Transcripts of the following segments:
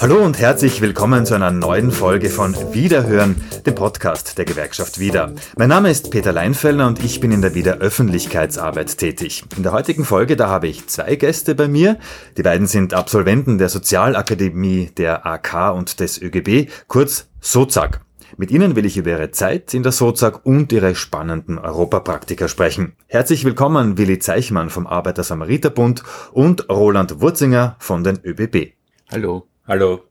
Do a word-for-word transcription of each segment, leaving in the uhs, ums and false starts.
Hallo und herzlich willkommen zu einer neuen Folge von Wiederhören, dem Podcast der Gewerkschaft WIDA. Mein Name ist Peter Leinfelder und ich bin in der WIDA Öffentlichkeitsarbeit tätig. In der heutigen Folge, da habe ich zwei Gäste bei mir. Die beiden sind Absolventen der Sozialakademie der A K und des ÖGB, kurz SOZAK. Mit ihnen will ich über ihre Zeit in der SOZAK und ihre spannenden Europapraktika sprechen. Herzlich willkommen Willi Zeichmann vom Arbeiter-Samariter-Bund und Roland Wurzinger von den ÖBB. Hallo. Hallo.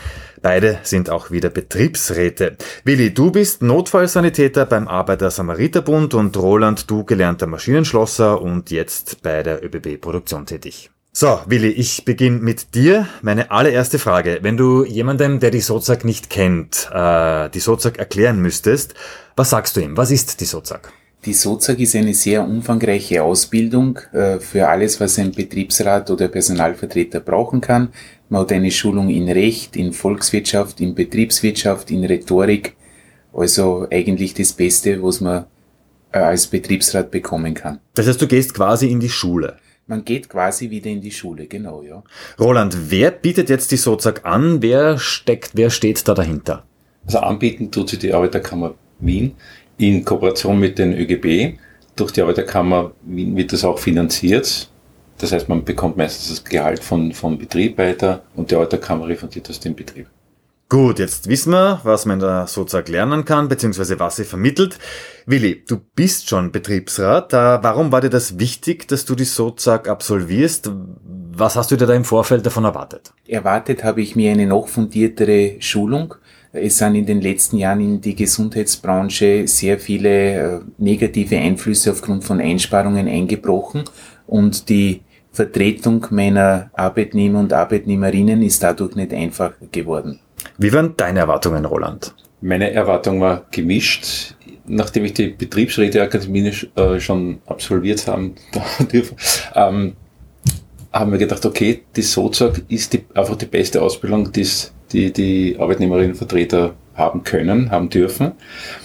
Beide sind auch wieder Betriebsräte. Willi, du bist Notfallsanitäter beim Arbeiter-Samariter-Bund und Roland, du gelernter Maschinenschlosser und jetzt bei der ÖBB-Produktion tätig. So, Willi, ich beginne mit dir. Meine allererste Frage. Wenn du jemandem, der die SOZAK nicht kennt, äh, die SOZAK erklären müsstest, was sagst du ihm? Was ist die SOZAK? Die SOZAK ist eine sehr umfangreiche Ausbildung äh, für alles, was ein Betriebsrat oder Personalvertreter brauchen kann. Man hat eine Schulung in Recht, in Volkswirtschaft, in Betriebswirtschaft, in Rhetorik. Also eigentlich das Beste, was man äh, als Betriebsrat bekommen kann. Das heißt, du gehst quasi in die Schule? Man geht quasi wieder in die Schule, genau, ja. Roland, wer bietet jetzt die SOZAK an? Wer steckt, wer steht da dahinter? Also anbieten tut sich die Arbeiterkammer Wien in Kooperation mit den ÖGB. Durch die Arbeiterkammer Wien wird das auch finanziert. Das heißt, man bekommt meistens das Gehalt von, vom Betrieb weiter und die Arbeiterkammer refundiert das dem Betrieb. Gut, jetzt wissen wir, was man in der SOZAK lernen kann, beziehungsweise was sie vermittelt. Willi, du bist schon Betriebsrat. Warum war dir das wichtig, dass du die SOZAK absolvierst? Was hast du dir da im Vorfeld davon erwartet? Erwartet habe ich mir eine noch fundiertere Schulung. Es sind in den letzten Jahren in die Gesundheitsbranche sehr viele äh, negative Einflüsse aufgrund von Einsparungen eingebrochen und die Vertretung meiner Arbeitnehmer und Arbeitnehmerinnen ist dadurch nicht einfach geworden. Wie waren deine Erwartungen, Roland? Meine Erwartung war gemischt. Nachdem ich die Betriebsräteakademie äh, schon absolviert haben dürfen, ähm, haben wir gedacht, okay, die SOZAK ist die, einfach die beste Ausbildung, die die, die Arbeitnehmerinnen und Vertreter haben können, haben dürfen.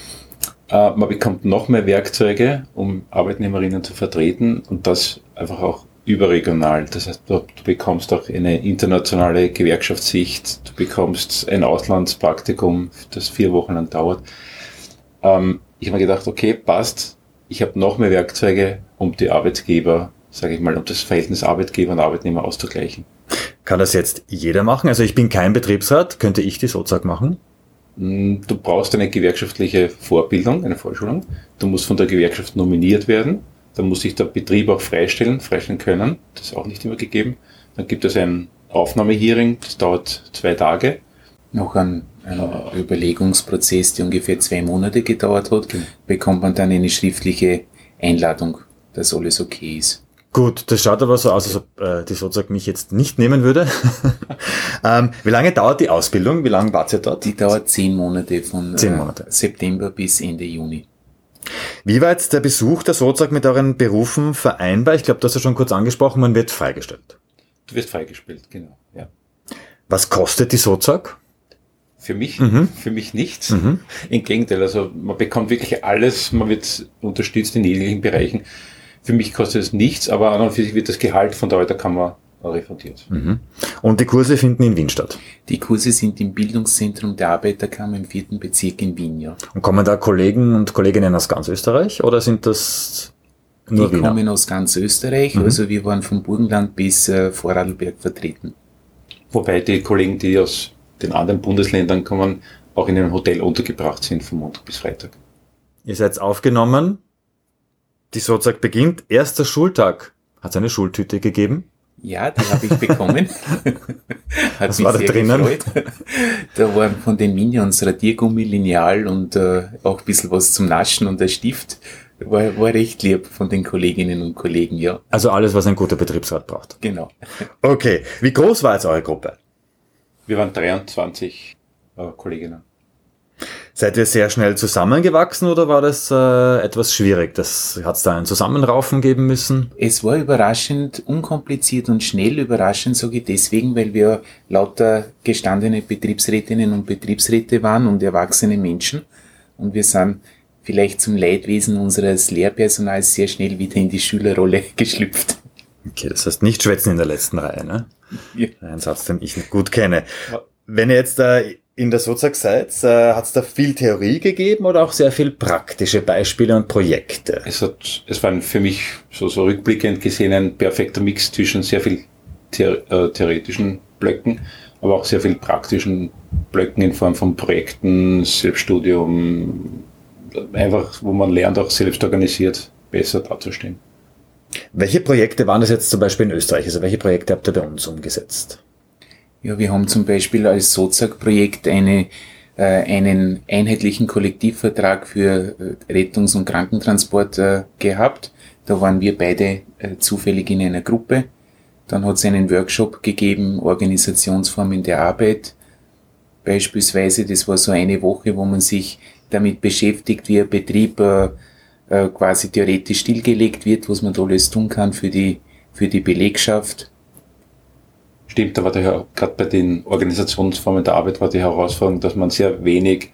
Äh, man bekommt noch mehr Werkzeuge, um Arbeitnehmerinnen zu vertreten und das einfach auch überregional. Das heißt, du, du bekommst auch eine internationale Gewerkschaftssicht, du bekommst ein Auslandspraktikum, das vier Wochen lang dauert. Ähm, ich habe mir gedacht, okay, passt, ich habe noch mehr Werkzeuge, um die Arbeitgeber, sage ich mal, um das Verhältnis Arbeitgeber und Arbeitnehmer auszugleichen. Kann das jetzt jeder machen? Also ich bin kein Betriebsrat, könnte ich die SOZAK machen? Du brauchst eine gewerkschaftliche Vorbildung, eine Vorschulung. Du musst von der Gewerkschaft nominiert werden. Dann muss sich der Betrieb auch freistellen, freistellen können. Das ist auch nicht immer gegeben. Dann gibt es ein Aufnahmehearing, das dauert zwei Tage. Noch ein, ein äh, Überlegungsprozess, der ungefähr zwei Monate gedauert hat, genau. Bekommt man dann eine schriftliche Einladung, dass alles okay ist. Gut, das schaut aber so aus, als ob äh, die SOZAK mich jetzt nicht nehmen würde. ähm, wie lange dauert die Ausbildung? Wie lange wart ihr dort? Die dauert zehn Monate, von zehn Monate. Äh, September bis Ende Juni. Wie war jetzt der Besuch der SOZAK mit euren Berufen vereinbar? Ich glaube, du hast ja schon kurz angesprochen, man wird freigestellt. Du wirst freigestellt, genau, ja. Was kostet die SOZAK? Für mich, mhm. für mich nichts. Mhm. Im Gegenteil, also man bekommt wirklich alles, man wird unterstützt in jeglichen Bereichen. Für mich kostet es nichts, aber an und für sich wird das Gehalt von der Arbeiterkammer refundiert. Mhm. Und die Kurse finden in Wien statt? Die Kurse sind im Bildungszentrum der Arbeiterkammer im vierten Bezirk in Wien, ja. Und kommen da Kollegen und Kolleginnen aus ganz Österreich oder sind das nur Die Wiener? kommen aus ganz Österreich, mhm. also wir waren vom Burgenland bis äh, Vorarlberg vertreten. Wobei die Kollegen, die aus den anderen Bundesländern kommen, auch in einem Hotel untergebracht sind von Montag bis Freitag. Ihr seid aufgenommen, die SOZAK beginnt, erster Schultag. Hat es eine Schultüte gegeben? Ja, die habe ich bekommen. Hat Was mich war da sehr drinnen? gefreut. Da waren von den Minions Radiergummi, Lineal und äh, auch ein bisschen was zum Naschen und der Stift. War, war recht lieb von den Kolleginnen und Kollegen, ja. Also alles, was ein guter Betriebsrat braucht. Genau. Okay, wie groß war jetzt eure Gruppe? Wir waren dreiundzwanzig äh, Kolleginnen. Seid ihr sehr schnell zusammengewachsen oder war das äh, etwas schwierig? Das hat es da einen Zusammenraufen geben müssen? Es war überraschend unkompliziert und schnell. Überraschend sage ich deswegen, weil wir lauter gestandene Betriebsrätinnen und Betriebsräte waren und erwachsene Menschen. Und wir sind vielleicht zum Leidwesen unseres Lehrpersonals sehr schnell wieder in die Schülerrolle geschlüpft. Okay, das heißt nicht schwätzen in der letzten Reihe, ne? Ja. Ein Satz, den ich nicht gut kenne. Wenn ihr jetzt da in der Sozag seid, äh, hat es da viel Theorie gegeben oder auch sehr viel praktische Beispiele und Projekte? Es hat, es war für mich so, so rückblickend gesehen ein perfekter Mix zwischen sehr viel the- äh, theoretischen Blöcken, aber auch sehr viel praktischen Blöcken in Form von Projekten, Selbststudium, einfach, wo man lernt, auch selbst organisiert besser dazustehen. Welche Projekte waren das jetzt zum Beispiel in Österreich? Also welche Projekte habt ihr bei uns umgesetzt? Ja, wir haben zum Beispiel als Sozag-Projekt eine, äh, einen einheitlichen Kollektivvertrag für äh, Rettungs- und Krankentransport äh, gehabt. Da waren wir beide äh, zufällig in einer Gruppe. Dann hat es einen Workshop gegeben, Organisationsformen der Arbeit. Beispielsweise, das war so eine Woche, wo man sich damit beschäftigt, wie ein Betrieb äh, äh, quasi theoretisch stillgelegt wird, was man da alles tun kann für die, für die Belegschaft. Stimmt, da war der, gerade bei den Organisationsformen der Arbeit war die Herausforderung, dass man sehr wenig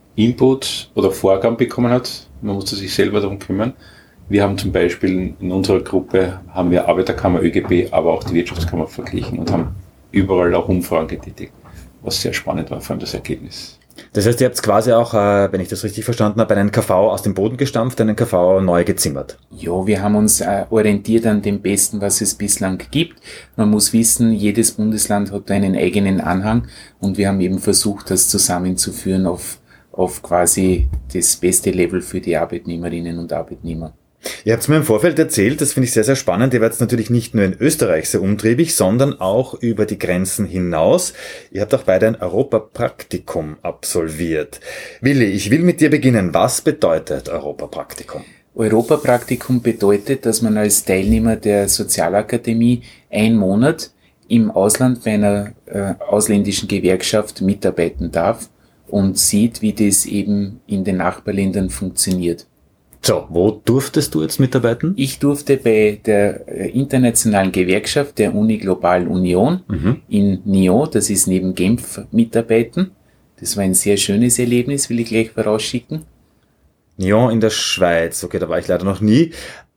Input oder Vorgaben bekommen hat. Man musste sich selber darum kümmern. Wir haben zum Beispiel in unserer Gruppe haben wir Arbeiterkammer, ÖGB, aber auch die Wirtschaftskammer verglichen und haben überall auch Umfragen getätigt, was sehr spannend war, vor allem das Ergebnis. Das heißt, ihr habt quasi auch, äh, wenn ich das richtig verstanden habe, einen K V aus dem Boden gestampft, einen K V neu gezimmert. Ja, wir haben uns äh, orientiert an dem Besten, was es bislang gibt. Man muss wissen, jedes Bundesland hat einen eigenen Anhang und wir haben eben versucht, das zusammenzuführen auf, auf quasi das beste Level für die Arbeitnehmerinnen und Arbeitnehmer. Ihr habt es mir im Vorfeld erzählt, das finde ich sehr, sehr spannend. Ihr werdet natürlich nicht nur in Österreich sehr umtriebig, sondern auch über die Grenzen hinaus. Ihr habt auch beide ein Europapraktikum absolviert. Willi, ich will mit dir beginnen. Was bedeutet Europapraktikum? Europapraktikum bedeutet, dass man als Teilnehmer der Sozialakademie einen Monat im Ausland bei einer äh, ausländischen Gewerkschaft mitarbeiten darf und sieht, wie das eben in den Nachbarländern funktioniert. So, wo durftest du jetzt mitarbeiten? Ich durfte bei der äh, internationalen Gewerkschaft der Uni Global Union Mhm. in Nyon, das ist neben Genf, mitarbeiten. Das war ein sehr schönes Erlebnis, will ich gleich vorausschicken. Nyon in der Schweiz. Okay, da war ich leider noch nie.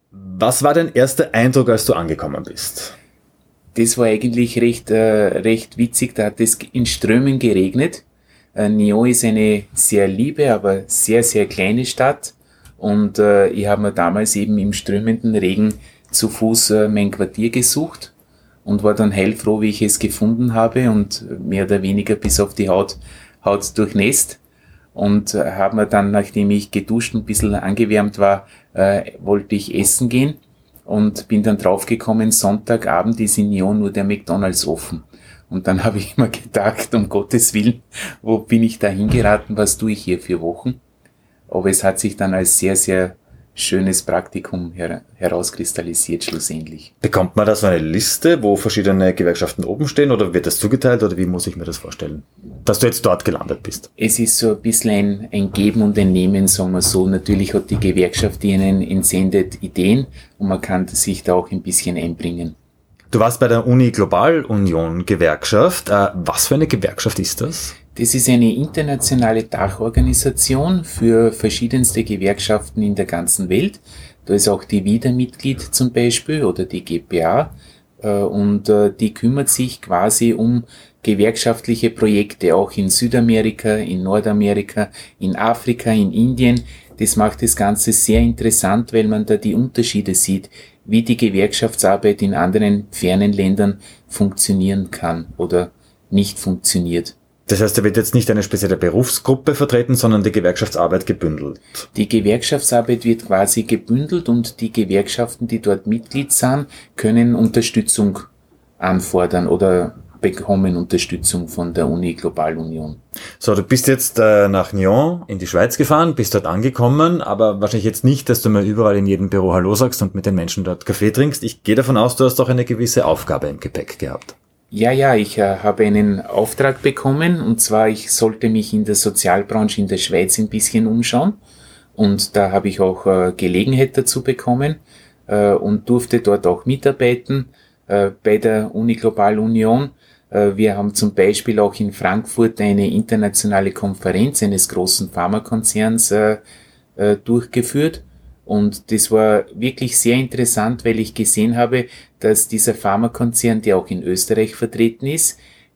Was war dein erster Eindruck, als du angekommen bist? Das war eigentlich recht, äh, recht witzig, da hat es in Strömen geregnet. Äh, Nyon ist eine sehr liebe, aber sehr, sehr kleine Stadt. Und äh, ich habe mir damals eben im strömenden Regen zu Fuß äh, mein Quartier gesucht und war dann heilfroh, wie ich es gefunden habe und mehr oder weniger bis auf die Haut, Haut durchnässt. Und äh, habe mir dann, nachdem ich geduscht und ein bisschen angewärmt war, äh, wollte ich essen gehen und bin dann draufgekommen, Sonntagabend ist in Nyon nur der McDonald's offen. Und dann habe ich mir gedacht, um Gottes Willen, wo bin ich da hingeraten, was tue ich hier für Wochen? Aber es hat sich dann als sehr, sehr schönes Praktikum her- herauskristallisiert schlussendlich. Bekommt man da so eine Liste, wo verschiedene Gewerkschaften oben stehen oder wird das zugeteilt oder wie muss ich mir das vorstellen? Dass du jetzt dort gelandet bist. Es ist so ein bisschen ein, ein Geben und ein Nehmen, sagen wir so. Natürlich hat die Gewerkschaft ihnen entsendet Ideen und man kann sich da auch ein bisschen einbringen. Du warst bei der Uni Global Union Gewerkschaft. Äh, was für eine Gewerkschaft ist das? Das ist eine internationale Dachorganisation für verschiedenste Gewerkschaften in der ganzen Welt. Da ist auch die WIDA Mitglied zum Beispiel oder die G P A äh, und äh, die kümmert sich quasi um gewerkschaftliche Projekte, auch in Südamerika, in Nordamerika, in Afrika, in Indien. Das macht das Ganze sehr interessant, weil man da die Unterschiede sieht, wie die Gewerkschaftsarbeit in anderen fernen Ländern funktionieren kann oder nicht funktioniert. Das heißt, da wird jetzt nicht eine spezielle Berufsgruppe vertreten, sondern die Gewerkschaftsarbeit gebündelt. Die Gewerkschaftsarbeit wird quasi gebündelt und die Gewerkschaften, die dort Mitglied sind, können Unterstützung anfordern oder bekommen Unterstützung von der Uni Global Union. So, du bist jetzt äh, nach Nyon in die Schweiz gefahren, bist dort angekommen, aber wahrscheinlich jetzt nicht, dass du mal überall in jedem Büro Hallo sagst und mit den Menschen dort Kaffee trinkst. Ich gehe davon aus, du hast doch eine gewisse Aufgabe im Gepäck gehabt. Ja, ja, ich äh, habe einen Auftrag bekommen und zwar, ich sollte mich in der Sozialbranche in der Schweiz ein bisschen umschauen und da habe ich auch äh, Gelegenheit dazu bekommen äh, und durfte dort auch mitarbeiten äh, bei der Uni Global Union. Äh, wir haben zum Beispiel auch in Frankfurt eine internationale Konferenz eines großen Pharmakonzerns äh, äh, durchgeführt. Und das war wirklich sehr interessant, weil ich gesehen habe, dass dieser Pharmakonzern, der auch in Österreich vertreten ist,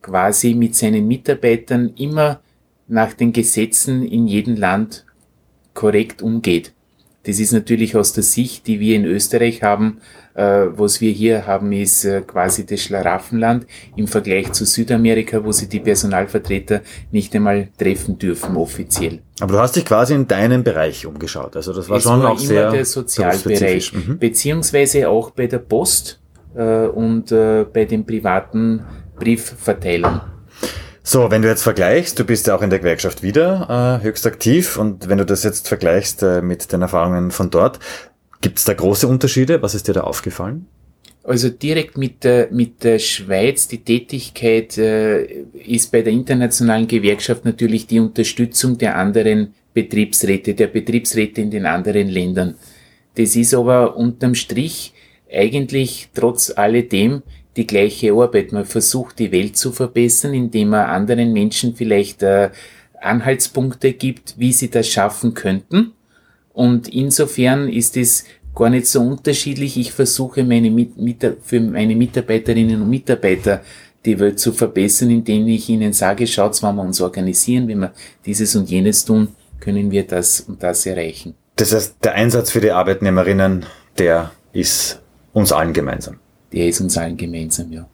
quasi mit seinen Mitarbeitern immer nach den Gesetzen in jedem Land korrekt umgeht. Das ist natürlich aus der Sicht, die wir in Österreich haben, äh, was wir hier haben, ist äh, quasi das Schlaraffenland im Vergleich zu Südamerika, wo sie die Personalvertreter nicht einmal treffen dürfen offiziell. Aber du hast dich quasi in deinem Bereich umgeschaut, also das war es schon war auch immer sehr der Sozialbereich, mhm. beziehungsweise auch bei der Post äh, und äh, bei den privaten Briefverteilern. So, wenn du jetzt vergleichst, du bist ja auch in der Gewerkschaft wieder äh, höchst aktiv und wenn du das jetzt vergleichst äh, mit den Erfahrungen von dort, gibt es da große Unterschiede? Was ist dir da aufgefallen? Also direkt mit der, mit der Schweiz, die Tätigkeit äh, ist bei der internationalen Gewerkschaft natürlich die Unterstützung der anderen Betriebsräte, der Betriebsräte in den anderen Ländern. Das ist aber unterm Strich eigentlich trotz alledem die gleiche Arbeit. Man versucht, die Welt zu verbessern, indem man anderen Menschen vielleicht äh, Anhaltspunkte gibt, wie sie das schaffen könnten. Und insofern ist es gar nicht so unterschiedlich. Ich versuche, meine Mit- Mit- für meine Mitarbeiterinnen und Mitarbeiter die Welt zu verbessern, indem ich ihnen sage, schaut, wenn wir uns organisieren, wenn wir dieses und jenes tun, können wir das und das erreichen. Das heißt, der Einsatz für die Arbeitnehmerinnen, der ist uns allen gemeinsam. Der ist uns allen gemeinsam, ja.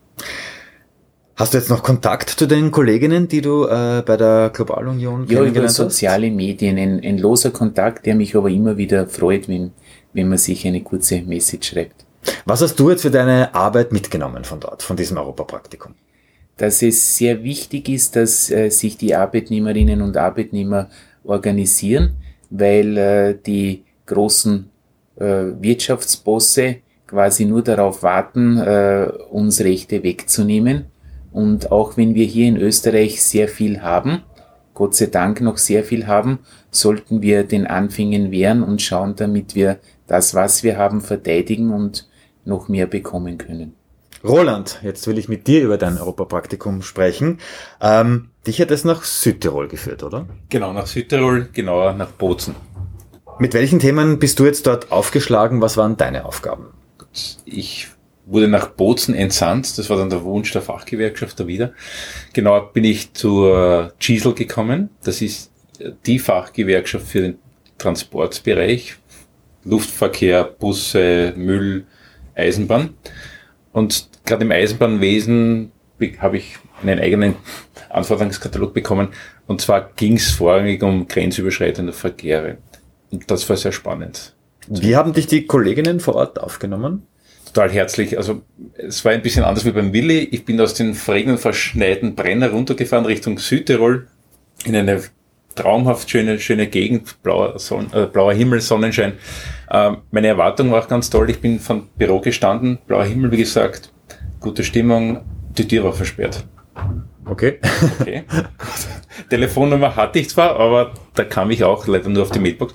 Hast du jetzt noch Kontakt zu den Kolleginnen, die du äh, bei der Globalunion Ja, kennengelernt über hast? soziale Medien, ein, ein loser Kontakt, der mich aber immer wieder freut, wenn, wenn man sich eine kurze Message schreibt. Was hast du jetzt für deine Arbeit mitgenommen von dort, von diesem Europapraktikum? Dass es sehr wichtig ist, dass äh, sich die Arbeitnehmerinnen und Arbeitnehmer organisieren, weil äh, die großen äh, Wirtschaftsbosse quasi nur darauf warten, äh, uns Rechte wegzunehmen. Und auch wenn wir hier in Österreich sehr viel haben, Gott sei Dank noch sehr viel haben, sollten wir den Anfängen wehren und schauen, damit wir das, was wir haben, verteidigen und noch mehr bekommen können. Roland, jetzt will ich mit dir über dein Europapraktikum sprechen. Ähm, dich hat es nach Südtirol geführt, oder? Genau, nach Südtirol, genauer nach Bozen. Mit welchen Themen bist du jetzt dort aufgeschlagen? Was waren deine Aufgaben? Ich wurde nach Bozen entsandt, das war dann der Wunsch der Fachgewerkschaft wieder. Genau bin ich zur G I S L gekommen, das ist die Fachgewerkschaft für den Transportbereich, Luftverkehr, Busse, Müll, Eisenbahn. Und gerade im Eisenbahnwesen habe ich einen eigenen Anforderungskatalog bekommen, und zwar ging es vorrangig um grenzüberschreitende Verkehre. Und das war sehr spannend. Wie haben dich die Kolleginnen vor Ort aufgenommen? Total herzlich. Also es war ein bisschen anders wie beim Willi. Ich bin aus den verregneten, verschneiten Brenner runtergefahren Richtung Südtirol in eine traumhaft schöne, schöne Gegend, blauer, Sonn, äh, blauer Himmel, Sonnenschein. Ähm, meine Erwartung war auch ganz toll. Ich bin vom Büro gestanden, blauer Himmel, wie gesagt, gute Stimmung, die Tür war versperrt. Okay. Okay. Telefonnummer hatte ich zwar, aber da kam ich auch leider nur auf die Mailbox.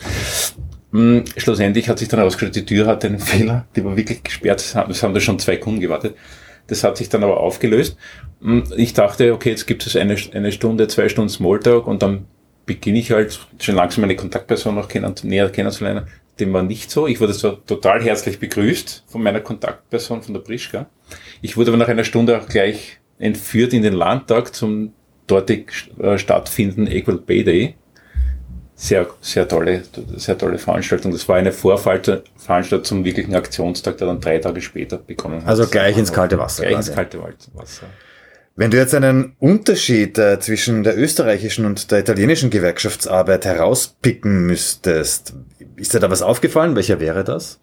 Hm, schlussendlich hat sich dann herausgestellt, die Tür hatte einen Fehler, die war wirklich gesperrt. Es haben, es haben da schon zwei Kunden gewartet. Das hat sich dann aber aufgelöst. Ich dachte, okay, jetzt gibt es eine, eine Stunde, zwei Stunden Smalltalk und dann beginne ich halt schon langsam meine Kontaktperson noch kennen, näher kennenzulernen. Dem war nicht so. Ich wurde so total herzlich begrüßt von meiner Kontaktperson, von der Prischka. Ich wurde aber nach einer Stunde auch gleich entführt in den Landtag zum dortig äh, stattfindenden Equal Pay Day. Sehr, sehr tolle, sehr tolle Veranstaltung. Das war eine Vorveranstaltung zum wirklichen Aktionstag, der dann drei Tage später begonnen hat. Also gleich ins kalte Wasser. Gleich quasi. ins kalte Wasser. Wenn du jetzt einen Unterschied äh, zwischen der österreichischen und der italienischen Gewerkschaftsarbeit herauspicken müsstest, ist dir da was aufgefallen? Welcher wäre das?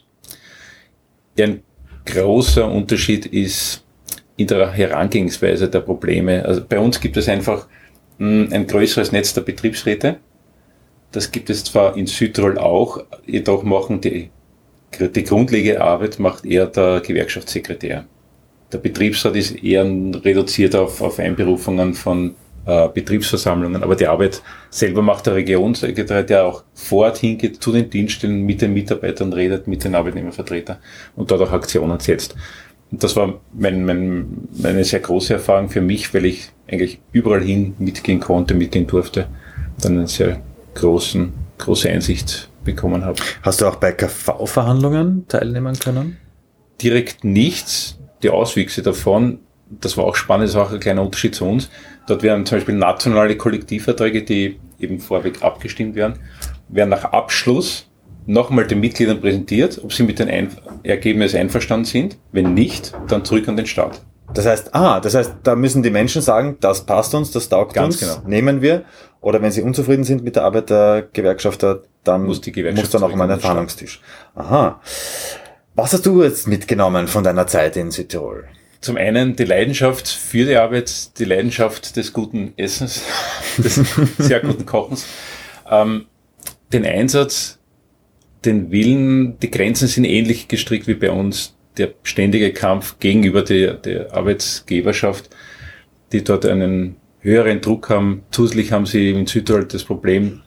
Ja, ein großer Unterschied ist in der Herangehensweise der Probleme. Also bei uns gibt es einfach mh, ein größeres Netz der Betriebsräte. Das gibt es zwar in Südtirol auch, jedoch machen die, die grundlegende Arbeit macht eher der Gewerkschaftssekretär. Der Betriebsrat ist eher reduziert auf, auf Einberufungen von äh, Betriebsversammlungen, aber die Arbeit selber macht der Regionssekretär, der auch vor Ort hingeht, zu den Dienststellen, mit den Mitarbeitern redet, mit den Arbeitnehmervertretern und dort auch Aktionen setzt. Und das war mein, mein, meine sehr große Erfahrung für mich, weil ich eigentlich überall hin mitgehen konnte, mitgehen durfte, dann eine sehr großen, große Einsicht bekommen habe. Hast du auch bei K V-Verhandlungen teilnehmen können? Direkt nichts. Die Auswüchse davon das war auch spannend, das war auch ein kleiner Unterschied zu uns. Dort werden zum Beispiel nationale Kollektivverträge, die eben vorweg abgestimmt werden, werden nach Abschluss nochmal den Mitgliedern präsentiert, ob sie mit den Einf- Ergebnissen einverstanden sind. Wenn nicht, dann zurück an den Staat. Das heißt, ah, das heißt, da müssen die Menschen sagen, das passt uns, das taugt Ganz uns, genau. nehmen wir. Oder wenn sie unzufrieden sind mit der Arbeit der Gewerkschafter, dann Muss die Gewerkschaft muss dann auch zurück mal an ein den Staat. Verhandlungstisch. Aha. Was hast du jetzt mitgenommen von deiner Zeit in Südtirol? Zum einen die Leidenschaft für die Arbeit, die Leidenschaft des guten Essens, des sehr guten Kochens, ähm, den Einsatz, den Willen, die Grenzen sind ähnlich gestrickt wie bei uns, der ständige Kampf gegenüber der, der Arbeitsgeberschaft, die dort einen höheren Druck haben. Zusätzlich haben sie in Südtirol das Problem,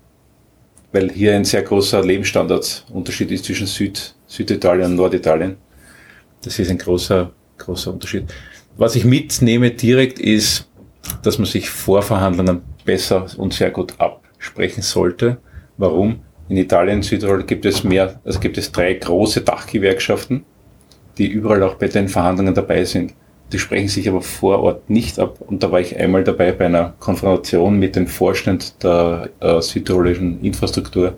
weil hier ein sehr großer Lebensstandardunterschied ist zwischen Süd, Süditalien und Norditalien. Das ist ein großer, großer Unterschied. Was ich mitnehme direkt ist, dass man sich vor Verhandlungen besser und sehr gut absprechen sollte. Warum? In Italien und Südtirol gibt es mehr, also gibt es drei große Dachgewerkschaften, die überall auch bei den Verhandlungen dabei sind. Die sprechen sich aber vor Ort nicht ab. Und da war ich einmal dabei bei einer Konfrontation mit dem Vorstand der äh, südtirolischen Infrastruktur.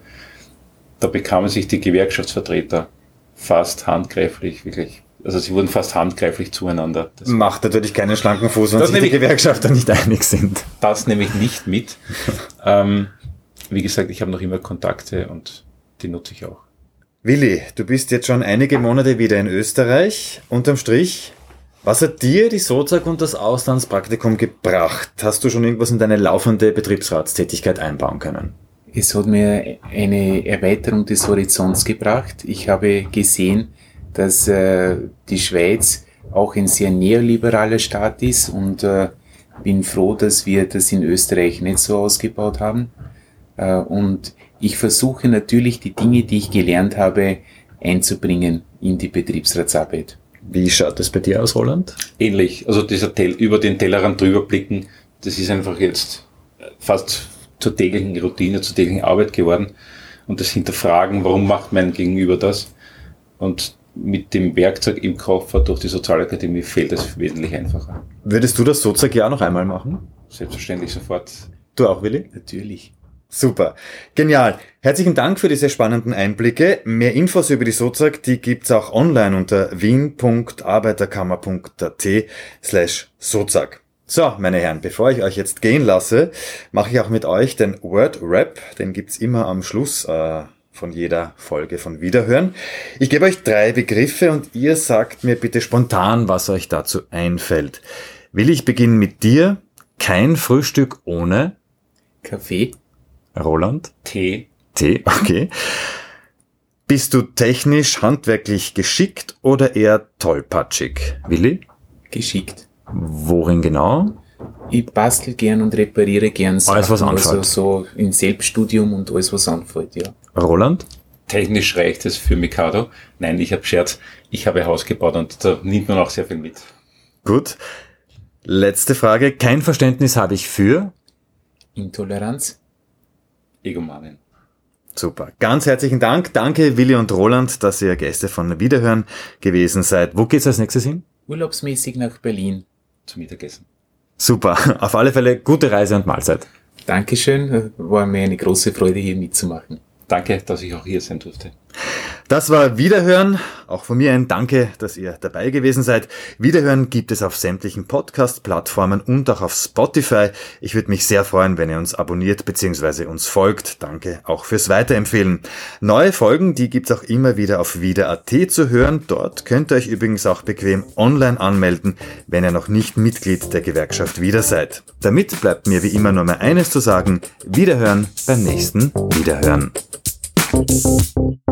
Da bekamen sich die Gewerkschaftsvertreter fast handgreiflich, wirklich. Also sie wurden fast handgreiflich zueinander. Das Macht natürlich keinen schlanken Fuß, wenn Das sich die nehme ich- Gewerkschafter nicht einig sind. Das nehme ich nicht mit. ähm, wie gesagt, ich habe noch immer Kontakte und die nutze ich auch. Willi, du bist jetzt schon einige Monate wieder in Österreich. Unterm Strich, was hat dir die Sozag und das Auslandspraktikum gebracht? Hast du schon irgendwas in deine laufende Betriebsratstätigkeit einbauen können? Es hat mir eine Erweiterung des Horizonts gebracht. Ich habe gesehen, dass äh, die Schweiz auch ein sehr neoliberaler Staat ist und äh, bin froh, dass wir das in Österreich nicht so ausgebaut haben. Äh, und ich versuche natürlich die Dinge, die ich gelernt habe, einzubringen in die Betriebsratsarbeit. Wie schaut das bei dir aus, Roland? Ähnlich, also dieser Tel- über den Tellerrand drüber blicken, das ist einfach jetzt fast zur täglichen Routine, zur täglichen Arbeit geworden. Und das Hinterfragen, warum macht mein Gegenüber das? Und mit dem Werkzeug im Koffer durch die Sozialakademie fällt es wesentlich einfacher. Würdest du das Sozag-Jahr noch einmal machen? Selbstverständlich sofort. Du auch, Willi? Natürlich. Super. Genial. Herzlichen Dank für diese spannenden Einblicke. Mehr Infos über die Sozag, die gibt's auch online unter wien punkt arbeiterkammer punkt at slash Sozag. So, meine Herren, bevor ich euch jetzt gehen lasse, mache ich auch mit euch den Word Rap. Den gibt's immer am Schluss äh, von jeder Folge von Wiederhören. Ich gebe euch drei Begriffe und ihr sagt mir bitte spontan, was euch dazu einfällt. Willi, ich beginne mit dir. Kein Frühstück ohne Kaffee, Roland. Tee, Tee, okay. Bist du technisch, handwerklich geschickt oder eher tollpatschig? Willi? geschickt. Worin genau? Ich bastel gern und repariere gern Sachen. Alles, was Also anfällt. so im Selbststudium und alles, was anfällt, ja. Roland? technisch reicht es für Mikado. Nein, ich habe Scherz, ich habe Haus gebaut und da nimmt man auch sehr viel mit. Gut. Letzte Frage. Kein Verständnis habe ich für... Intoleranz. Egomanen. Super. Ganz herzlichen Dank. Danke, Willi und Roland, dass ihr Gäste von Wiederhören gewesen seid. Wo geht's als nächstes hin? Urlaubsmäßig nach Berlin. Zum Mittagessen. Super. Auf alle Fälle gute Reise und Mahlzeit. Dankeschön. War mir eine große Freude, hier mitzumachen. Danke, dass ich auch hier sein durfte. Das war Wiederhören. Auch von mir ein Danke, dass ihr dabei gewesen seid. Wiederhören gibt es auf sämtlichen Podcast-Plattformen und auch auf Spotify. Ich würde mich sehr freuen, wenn ihr uns abonniert bzw. uns folgt. Danke auch fürs Weiterempfehlen. Neue Folgen, die gibt's auch immer wieder auf wieder punkt at zu hören. Dort könnt ihr euch übrigens auch bequem online anmelden, wenn ihr noch nicht Mitglied der Gewerkschaft Wieder seid. Damit bleibt mir wie immer nur mehr eines zu sagen. Wiederhören beim nächsten Wiederhören.